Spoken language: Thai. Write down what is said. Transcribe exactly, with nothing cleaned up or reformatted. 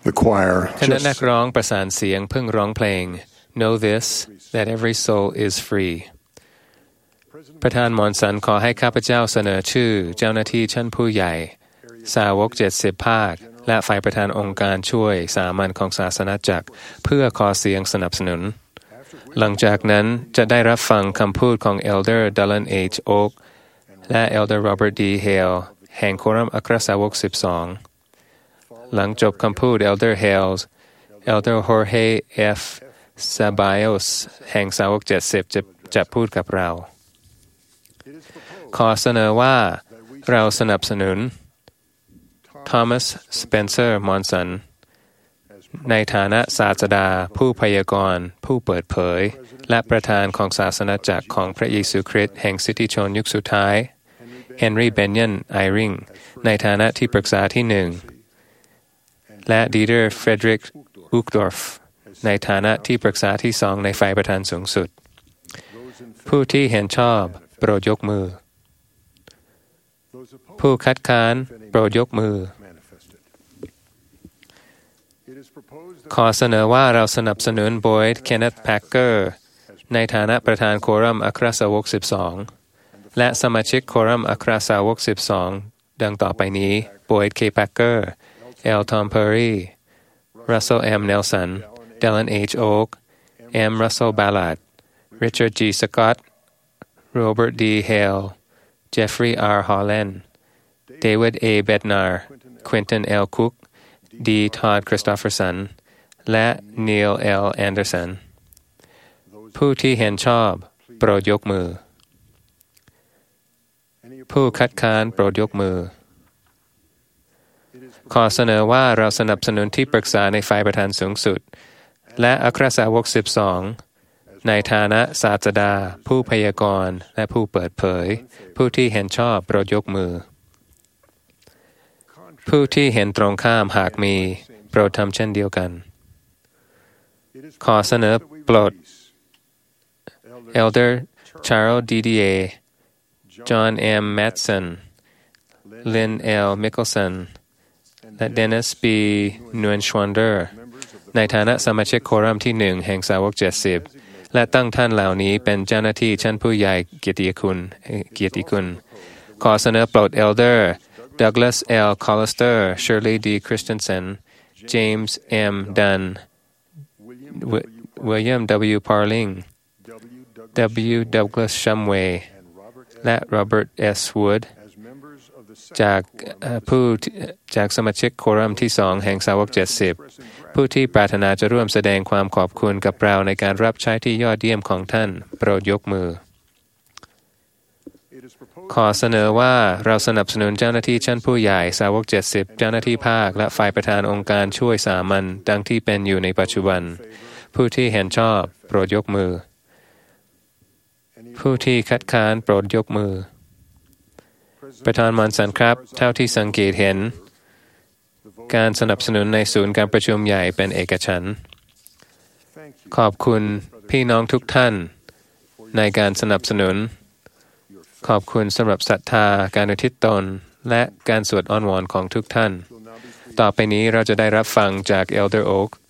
the choir คณะ just นักร้องประสานเสียงเพิ่งร้องเพลง Know this that every soul is free ประธานมอนสันขอให้ข้าพเจ้าเสนอชื่อเจ้าหน้าที่ชั้นผู้ใหญ่สาวกเจ็ดสิบภาคและฝ่ายประธานองค์การช่วยสามัญของศาสนาจักรเพื่อขอเสียงสนับสนุนหลังจากนั้นจะได้รับฟังคำพูดของ Elder Dallin H. Oak และ Elder Robert D. Hale แห่งโครัมอัครสาวกสิบสองหลังจบคำพูด Elder Hales Elder Jorge F. Ceballos แห่งสาวกเจ็ดสิบจะจะพูดกับเราขอเสนอว่าเราสนับสนุน Thomas Spencer Monson ในฐานะศาสดาผู้พยากรณ์ผู้เปิดเผยและประธานของศาสนาจักรของพระเยซูคริสต์แห่งสิทธิชนยุคสุดท้าย Henry Benyon Eyring ในฐานะที่ปรึกษาที่หนึ่งและ Dieter Friedrich Uchtdorf ในฐานะที่ปรึกษาที่สองในฝ่ายประธานสูงสุดผู้ที่เห็นชอบโปรดยกมือผู้คัดค้านโปรดยกมือขอเสนอว่าเราสนับสนุน Boyd Kenneth Packer ในฐานะประธานโครัมอัครสาวกสิบสองและสมาชิกโครัมอัครสาวกสิบสองดังต่อไปนี้ Boyd K. Packer L. Tom Perry Russell M. Nelson Dallin H. Oak M. Russell Ballard Richard G. Scott Robert D. Hale Jeffrey R. Holland David A. Bednar Quentin L. Cook D. Todd Christofferson และ Neil L. Anderson ผู้ที่เห็นชอบโปรดยกมือผู้คัดค้านโปรดยกมือขอเสนอว่าเราสนับสนุนที่ปรึกษาในฝ่ายประธานสูงสุดและอัครสาวกสิบสองในฐานะศาสดาผู้พยากรณ์และผู้เปิดเผยผู้ที่เห็นชอบโปรดยกมือผู้ที่เห็นตรงข้ามหากมีโปรดทำเช่นเดียวกันขอเสนอโปรด Elder Charles Didier John M. Matson Lynn L. Mickelson และ Dennis B. Neuenschwander ในฐานะสมาชิกโครัมที่หนึ่งแห่งสาวกเจ็ดสิบและตั้งท่านเหล่านี้เป็นเจ้าหน้าที่ชั้นผู้ใหญ่เกียรติคุณเกียรติคุณขอเสนอโปรด Elder Douglas L. Collister Shirley D. Christensen James M. Dunn William W. Parling W. Douglas Shumway และ Robert S. Wood จากผู้จากสมาชิกโครัมที่สองแห่งสาวกเจ็ดสิบผู้ที่ปรารถนาจะร่วมแสดงความขอบคุณกับเราในการรับใช้ที่ยอดเยี่ยมของท่านโปรดยกมือขอเสนอว่าเราสนับสนุนเจ้าหน้าที่ชั้นผู้ใหญ่สาวกเจ็ดสิบเจ้าหน้าที่ภาคและฝ่ายประธานองค์การช่วยสามัญดังที่เป็นอยู่ในปัจจุบันผู้ที่เห็นชอบโปรดยกมือผู้ที่คัดค้านโปรดยกมือประธานมอนสันครับเท่าที่สังเกตเห็นการสนับสนุนในศูนย์การประชุมใหญ่เป็นเอกฉันท์ขอบคุณพี่น้องทุกท่านในการสนับสนุนขอบคุณสำหรับศรัทธาการอุทิศตนและการสวดอ้อนวอนของทุกท่านต่อไปนี้เราจะได้รับฟังจาก Elder Oak